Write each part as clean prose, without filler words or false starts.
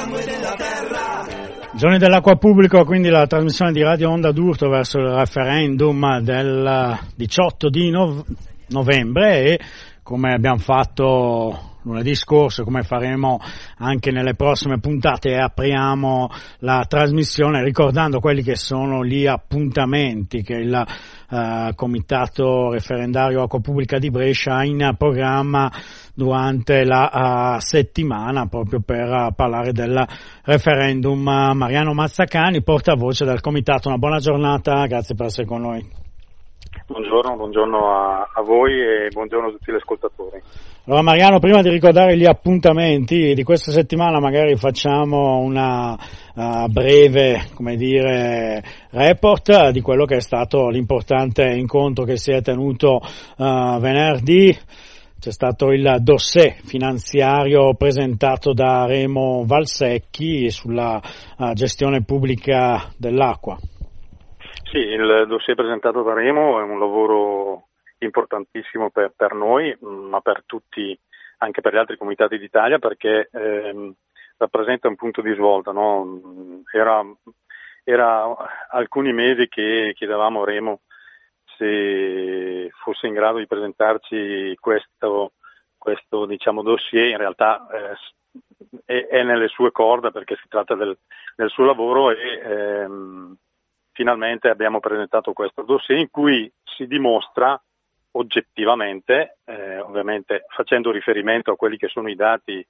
Giorni dell'acqua pubblico, quindi la trasmissione di Radio Onda d'Urto verso il referendum del 18 di novembre e come abbiamo fatto lunedì scorso, come faremo anche nelle prossime puntate, apriamo la trasmissione ricordando quelli che sono gli appuntamenti che il Comitato Referendario Acqua Pubblica di Brescia ha in programma durante la settimana proprio per parlare del referendum. Mariano Mazzacani, portavoce del Comitato, una buona giornata, grazie per essere con noi. Buongiorno a voi e buongiorno a tutti gli ascoltatori. Allora Mariano, prima di ricordare gli appuntamenti di questa settimana magari facciamo una breve, report di quello che è stato l'importante incontro che si è tenuto venerdì. C'è stato il dossier finanziario presentato da Remo Valsecchi sulla gestione pubblica dell'acqua. Sì, il dossier presentato da Remo è un lavoro importantissimo per noi, ma per tutti, anche per gli altri comitati d'Italia, perché rappresenta un punto di svolta, no? Era alcuni mesi che chiedevamo a Remo se fosse in grado di presentarci questo dossier. In realtà è nelle sue corde perché si tratta del suo lavoro e finalmente abbiamo presentato questo dossier in cui si dimostra oggettivamente, ovviamente facendo riferimento a quelli che sono i dati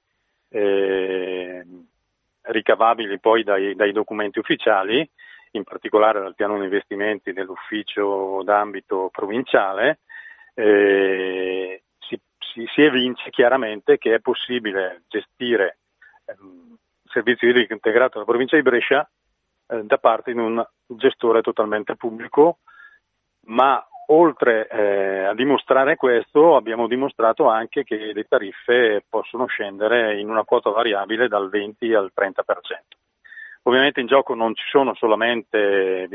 ricavabili poi dai documenti ufficiali, in particolare dal piano di investimenti dell'ufficio d'ambito provinciale, si evince chiaramente che è possibile gestire il servizio idrico integrato della provincia di Brescia da parte di un gestore totalmente pubblico, ma oltre a dimostrare questo abbiamo dimostrato anche che le tariffe possono scendere in una quota variabile dal 20 al 30%. Ovviamente in gioco non ci sono solamente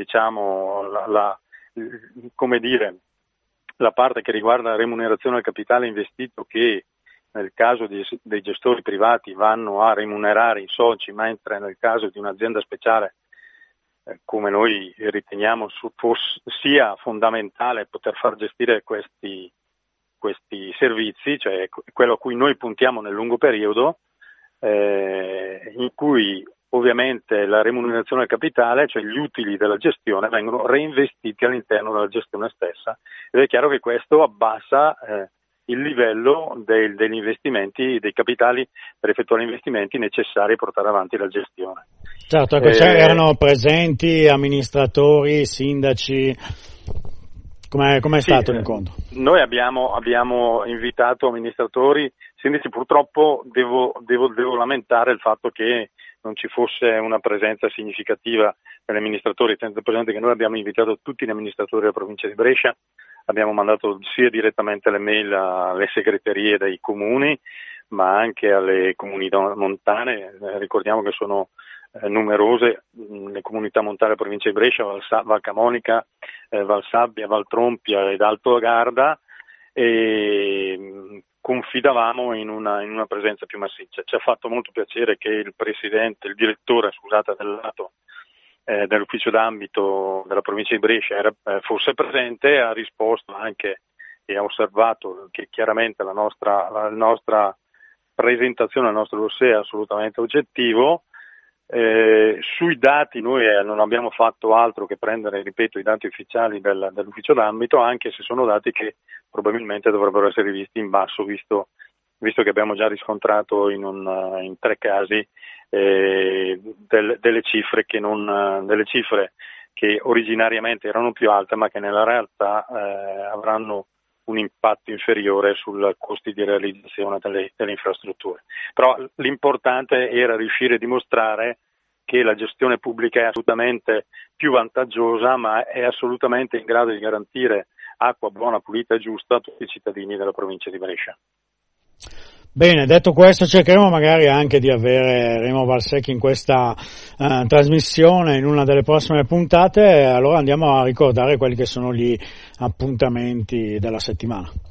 la parte che riguarda la remunerazione del capitale investito, che nel caso dei gestori privati vanno a remunerare i soci, mentre nel caso di un'azienda speciale come noi riteniamo sia fondamentale poter far gestire questi servizi, cioè quello a cui noi puntiamo nel lungo periodo, in cui ovviamente la remunerazione del capitale, cioè gli utili della gestione, vengono reinvestiti all'interno della gestione stessa, ed è chiaro che questo abbassa il livello degli investimenti, dei capitali per effettuare investimenti necessari a portare avanti la gestione. Certo, erano presenti amministratori, sindaci, com'è stato l'incontro? Noi abbiamo invitato amministratori, sindaci. Purtroppo devo lamentare il fatto che non ci fosse una presenza significativa degli amministratori, tenendo presente che noi abbiamo invitato tutti gli amministratori della provincia di Brescia, abbiamo mandato sia direttamente le mail alle segreterie dei comuni, ma anche alle comunità montane. Ricordiamo che sono numerose le comunità montane della provincia di Brescia, Val Camonica, Val Sabbia, Val Trompia ed Alto Garda, e confidavamo in una presenza più massiccia. Ci ha fatto molto piacere che il direttore dell'ufficio d'ambito della provincia di Brescia fosse presente, ha risposto anche e ha osservato che chiaramente la nostra presentazione, il nostro dossier è assolutamente oggettivo. Sui dati noi non abbiamo fatto altro che prendere, ripeto, i dati ufficiali dell'ufficio d'ambito, anche se sono dati che probabilmente dovrebbero essere visti in basso, visto che abbiamo già riscontrato in 3 casi delle cifre che originariamente erano più alte, ma che nella realtà avranno un impatto inferiore sul costi di realizzazione delle infrastrutture. Però l'importante era riuscire a dimostrare che la gestione pubblica è assolutamente più vantaggiosa, ma è assolutamente in grado di garantire acqua buona, pulita e giusta a tutti i cittadini della provincia di Brescia. Bene, detto questo, cercheremo magari anche di avere Remo Valsecchi in questa trasmissione in una delle prossime puntate. Allora andiamo a ricordare quelli che sono gli appuntamenti della settimana.